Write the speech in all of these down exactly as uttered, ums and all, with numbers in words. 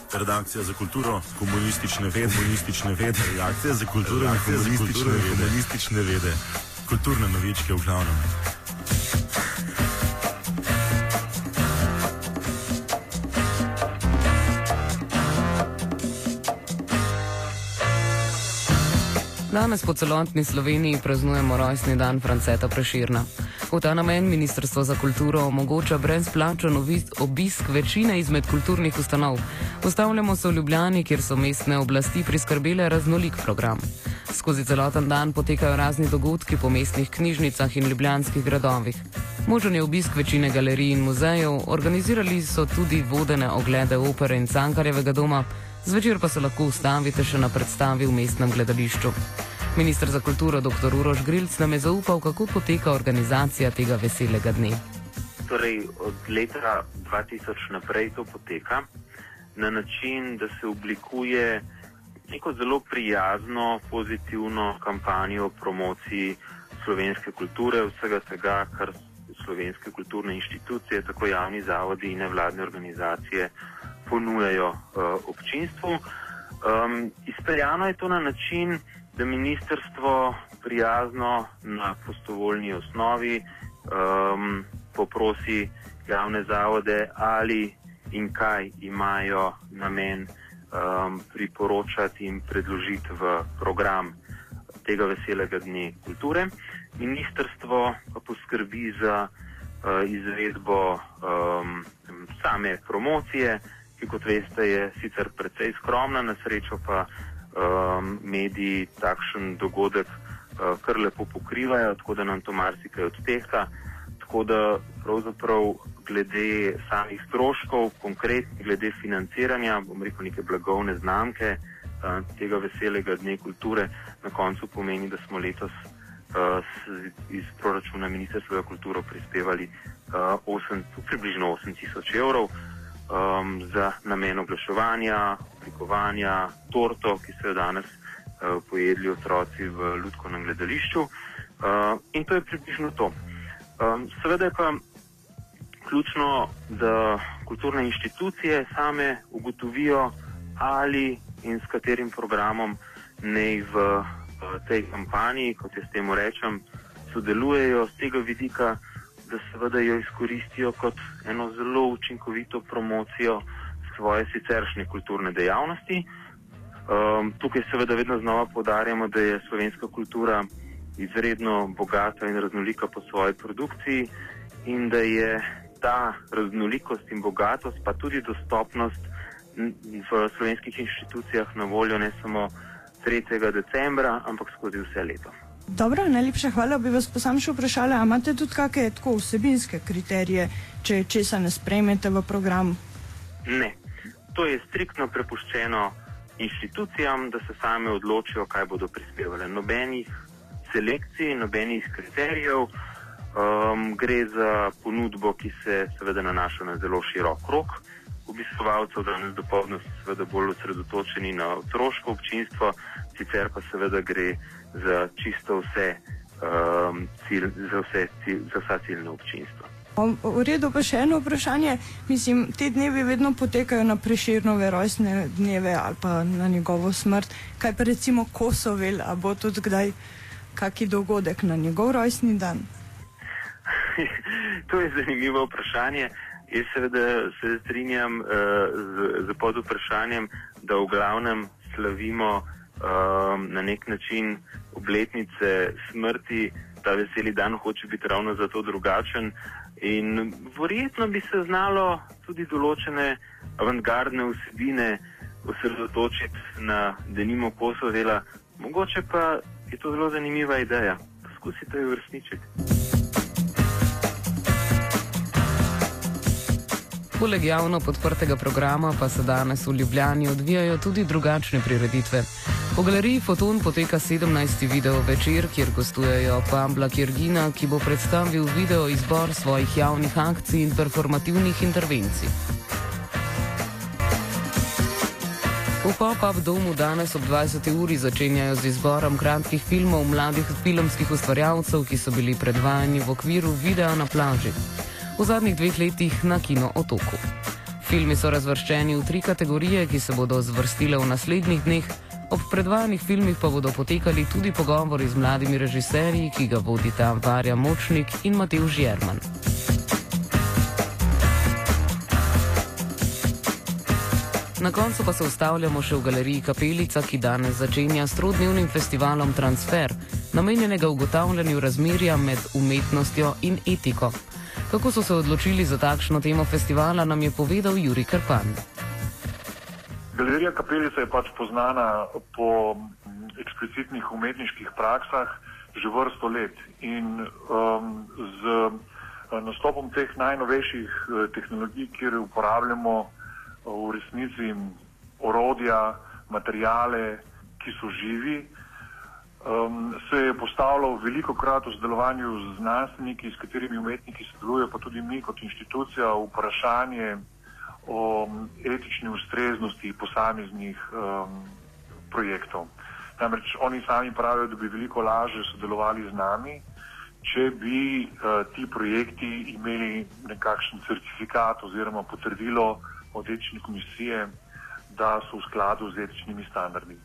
Redakcija za kulturo, komunistične vede, komunistične vede, redakcija za kulturo, komunistične vede, komunistične vede, kulturne novičke v glavnem. Danes po celotni Sloveniji praznujemo rojstni dan Franceta Prešerna. V ta namen Ministrstvo za kulturo omogoča brezplačen obisk večine izmed kulturnih ustanov. Ustavljamo se v Ljubljani, kjer so mestne oblasti priskrbele raznolik program. Skozi celoten dan potekajo razni dogodki po mestnih knjižnicah in ljubljanskih gradovih. Možen je obisk večine galerij in muzejev, organizirali so tudi vodene oglede opere in Cankarjevega doma, zvečer pa se lahko ustavite še na predstavi v mestnem gledališču. Minister za kulturo dr. Uroš Grilc nam je zaupal, kako poteka organizacija tega veselega dne. Torej, od leta dva tisoč naprej to poteka na način, da se oblikuje neko zelo prijazno, pozitivno kampanjo o promociji slovenske kulture, vsega tega, kar slovenske kulturne inštitucije, tako javni zavodi in nevladne organizacije ponujajo uh, občinstvu. Um, izpeljano je to na način, da ministrstvo prijazno na prostovoljni osnovi um, poprosi javne zavode, ali in kaj imajo namen um, priporočati in predložiti v program tega veselega dne kulture. Ministrstvo pa poskrbi za uh, izvedbo um, same promocije, ki kot veste je sicer precej skromna, na srečo pa um, mediji takšen dogodek uh, kar lepo pokrivajo, tako da nam to marsikaj odtehta. Tako da pravzaprav glede samih stroškov, konkretno glede financiranja, bom rekel neke blagovne znamke uh, tega veselega dne kulture, na koncu pomeni, da smo letos uh, iz proračuna Ministrstva za kulturo prispevali uh, osem, približno osem tisoč evrov um, za namen oglaševanja, oblikovanja, torto, ki so jo danes uh, pojedli otroci v Lutkovnem gledališču. Uh, in to je približno to. Um, seveda je pa ključno, da kulturne inštitucije same ugotovijo, ali in s katerim programom naj v, v tej kampanji, kot jaz temu rečem, sodelujejo z tega vidika, da seveda jo izkoristijo kot eno zelo učinkovito promocijo svoje siceršnje kulturne dejavnosti. Um, tukaj seveda vedno znova poudarjamo, da je slovenska kultura izredno bogata in raznolika po svoji produkciji in da je ta raznolikost in bogatost, pa tudi dostopnost v slovenskih inštitucijah na voljo ne samo tretjega decembra, ampak skozi vse leto. Dobro, najlepša hvala. Bi vas pa sam še vprašala, a imate tudi kakšne tako vsebinske kriterije, če česa ne sprejmete v program? Ne. To je striktno prepuščeno inštitucijam, da se same odločijo, kaj bodo prispevali. Nobenih selekcij, nobenih kriterijev. Um, gre za ponudbo, ki se seveda nanaša na zelo širok krog obiskovalcev, danes dopoldne so seveda bolj osredotočeni na otroško občinstvo, sicer pa seveda gre za čisto vse, um, cilj, za, vse cilj, za vsa ciljna občinstva. V redu pa še eno vprašanje. Mislim, te dnevi vedno potekajo na Prešernove rojstne dneve ali pa na njegovo smrt. Kaj pa recimo Kosovel, a bo tudi kdaj kaki dogodek na njegov rojstni dan? To je zanimivo vprašanje. Jaz seveda se strinjam uh, z, z pod vprašanjem, da v glavnem slavimo uh, na nek način obletnice smrti. Ta veseli dan hoče biti ravno zato drugačen in verjetno bi se znalo tudi določene avantgardne vsebine osredotočiti na denimo Kosovela. Mogoče pa je to zelo zanimiva ideja. Poskusite jo uresničiti. Poleg javno podprtega programa pa se danes v Ljubljani odvijajo tudi drugačne prireditve. Po galeriji Foton poteka sedemnajsti video večer, kjer gostujejo Pabla Kjergina, ki bo predstavil video izbor svojih javnih akcij in performativnih intervencij. V Pop-up domu danes ob dvajseti uri začenjajo z izborom kratkih filmov mladih filmskih ustvarjalcev, ki so bili predvajani v okviru videa na plaži. V zadnjih dveh letih na Kino Otoku. Filmi so razvrščeni v tri kategorije, ki se bodo zvrstile v naslednjih dneh. Ob predvajanih filmih pa bodo potekali tudi pogovori z mladimi režiserji, ki ga vodita Varja Močnik in Matevž Jerman. Na koncu pa se ustavljamo še v galeriji Kapelica, ki danes začenja s trodnevnim festivalom Transfer, namenjenega ugotavljanju razmerja med umetnostjo in etiko. Kako so se odločili za takšno temo festivala, nam je povedal Jurij Krpan. Galerija Kapelica je pač poznana po eksplicitnih umetniških praksah že vrsto let in um, z nastopom teh najnovejših tehnologij, kjer uporabljamo v resnici orodja, materijale, ki so živi, um, se je postavilo veliko krat v sodelovanju z znanstveniki, s katerimi umetniki sodelujejo, pa tudi mi kot inštitucija, vprašanje o etični ustreznosti posameznih um, projektov. Namreč oni sami pravijo, da bi veliko lažje sodelovali z nami, če bi uh, ti projekti imeli nekakšen certifikat oziroma potrdilo od etične komisije, da so v skladu z etičnimi standardi.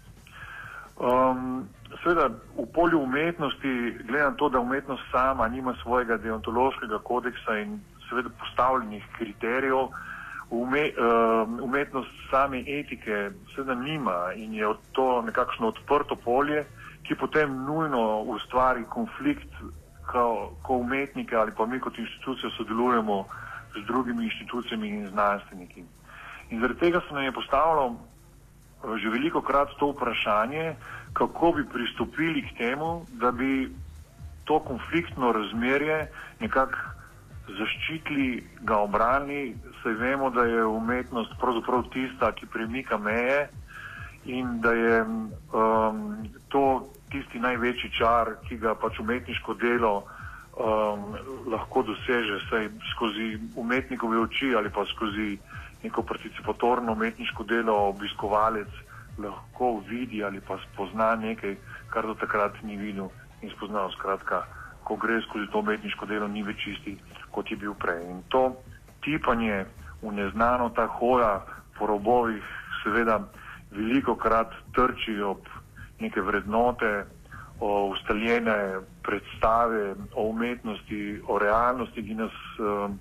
Um, seveda, v polju umetnosti, gledam to, da umetnost sama nima svojega deontološkega kodeksa in seveda postavljenih kriterijev, Ume, uh, umetnost same etike seveda nima in je to nekakšno odprto polje, ki potem nujno ustvari konflikt, ko, ko umetnike ali pa mi kot inštitucija sodelujemo z drugimi inštitucijami in znanstveniki. In zaradi tega se nam je postavilo že veliko krat to vprašanje, kako bi pristopili k temu, da bi to konfliktno razmerje nekako zaščitili, ga obranili, saj vemo, da je umetnost pravzaprav tista, ki premika meje in da je um, to tisti največji čar, ki ga pač umetniško delo um, lahko doseže, saj skozi umetnikove oči ali pa skozi neko participatorno umetniško delo obiskovalec lahko vidi ali pa spozna nekaj, kar do takrat ni videl in spoznal. Skratka, ko gre skozi to umetniško delo, ni več isti, kot je bil prej. In to tipanje v neznano, ta hoja po robovih, seveda veliko krat trči ob neke vrednote, o ustaljene predstave, o umetnosti, o realnosti, ki nas um,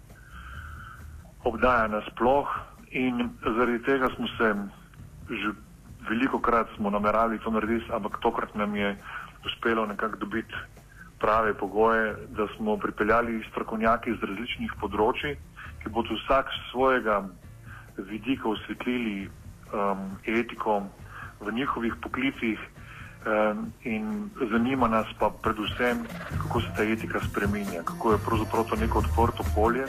obdaja nasploh. In zaradi tega smo se že veliko krat smo nameravali to narediti, ampak tokrat nam je uspelo nekako dobiti prave pogoje, da smo pripeljali strokovnjaki z različnih področji, ki bodo vsak svojega vidika osvetlili um, etiko v njihovih poklicih um, in zanima nas pa predvsem, kako se ta etika spreminja, kako je pravzaprav to neko odprto polje.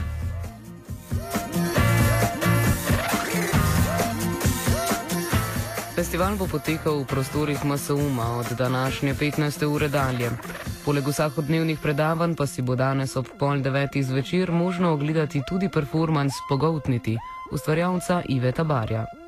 Festival bo potekal v prostorih M S U M A od današnje petnajste ure dalje. Poleg vsakodnevnih predavanj pa si bo danes ob pol devetih zvečer možno ogledati tudi performans Pogoltniti ustvarjalca Iveta Barja.